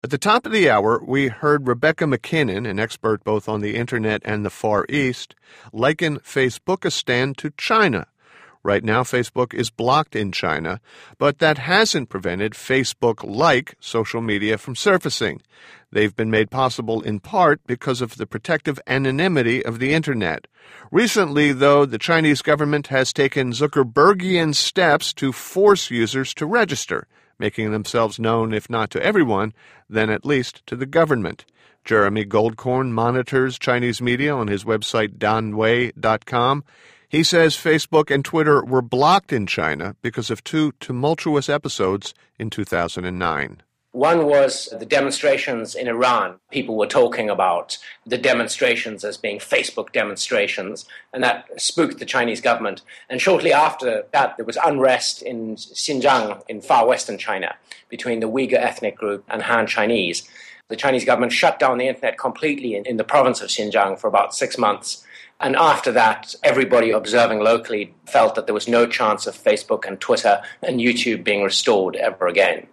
At the top of the hour, we heard Rebecca McKinnon, an expert both on the Internet and the Far East, liken Facebookistan to China. Right now, Facebook is blocked in China, but that hasn't prevented Facebook-like social media from surfacing. They've been made possible in part because of the protective anonymity of the Internet. Recently, though, the Chinese government has taken Zuckerbergian steps to force users to register, making themselves known, if not to everyone, then at least to the government. Jeremy Goldkorn monitors Chinese media on his website danwei.com. He says Facebook and Twitter were blocked in China because of two tumultuous episodes in 2009. One was the demonstrations in Iran. People were talking about the demonstrations as being Facebook demonstrations, and that spooked the Chinese government. And shortly after that, there was unrest in Xinjiang in far western China between the Uyghur ethnic group and Han Chinese. The Chinese government shut down the internet completely in the province of Xinjiang for about 6 months. And after that, everybody observing locally felt that there was no chance of Facebook and Twitter and YouTube being restored ever again.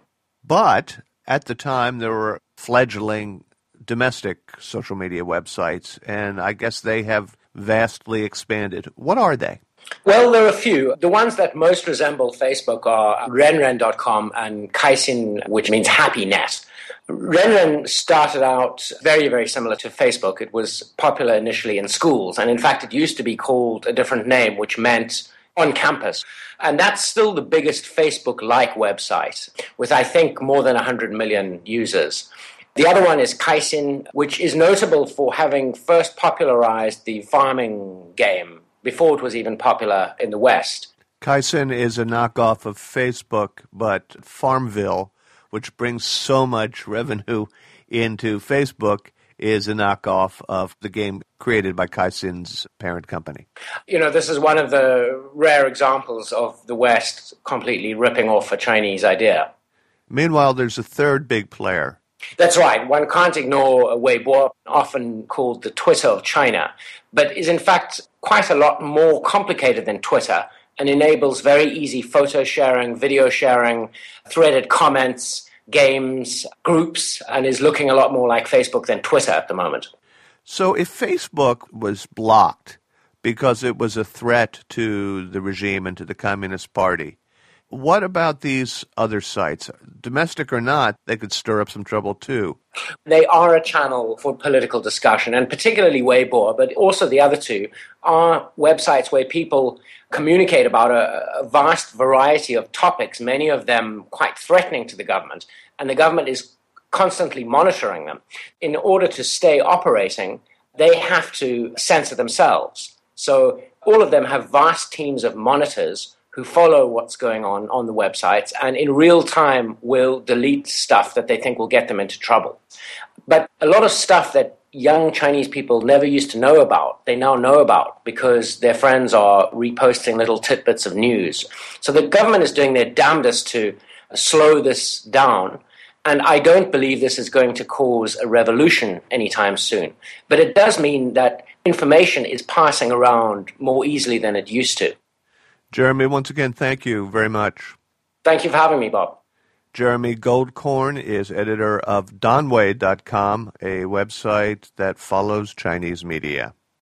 But at the time, there were fledgling domestic social media websites, and I guess they have vastly expanded. What are they? Well, there are a few. The ones that most resemble Facebook are Renren.com and Kaixin, which means happy net. Renren started out very, very similar to Facebook. It was popular initially in schools, and in fact, it used to be called a different name, which meant on campus. And that's still the biggest Facebook-like website, with, I think, more than 100 million users. The other one is Kaixin, which is notable for having first popularized the farming game before it was even popular in the West. Kaixin is a knockoff of Facebook, but Farmville, which brings so much revenue into Facebook, is a knockoff of the game created by Kaixin's parent company. You know, this is one of the rare examples of the West completely ripping off a Chinese idea. Meanwhile, there's a third big player. That's right. One can't ignore Weibo, often called the Twitter of China, but is in fact quite a lot more complicated than Twitter and enables very easy photo sharing, video sharing, threaded comments, games, groups, and is looking a lot more like Facebook than Twitter at the moment. So if Facebook was blocked because it was a threat to the regime and to the Communist Party, what about these other sites? Domestic or not, they could stir up some trouble too. They are a channel for political discussion, and particularly Weibo, but also the other two are websites where people communicate about a vast variety of topics, many of them quite threatening to the government, and the government is constantly monitoring them. In order to stay operating, they have to censor themselves. So all of them have vast teams of monitors who follow what's going on the websites and in real time will delete stuff that they think will get them into trouble. But a lot of stuff that young Chinese people never used to know about, they now know about because their friends are reposting little tidbits of news. So the government is doing their damnedest to slow this down. And I don't believe this is going to cause a revolution anytime soon. But it does mean that information is passing around more easily than it used to. Jeremy, once again, thank you very much. Thank you for having me, Bob. Jeremy Goldkorn is editor of danwei.com, a website that follows Chinese media.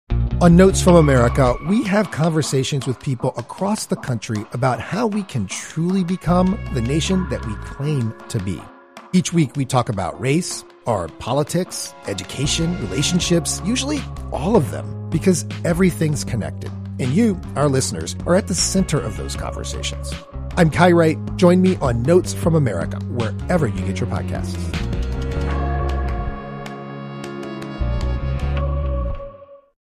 On Notes from America, we have conversations with people across the country about how we can truly become the nation that we claim to be. Each week we talk about race, our politics, education, relationships, usually all of them, because everything's connected. And you, our listeners, are at the center of those conversations. I'm Kai Wright. Join me on Notes from America, wherever you get your podcasts.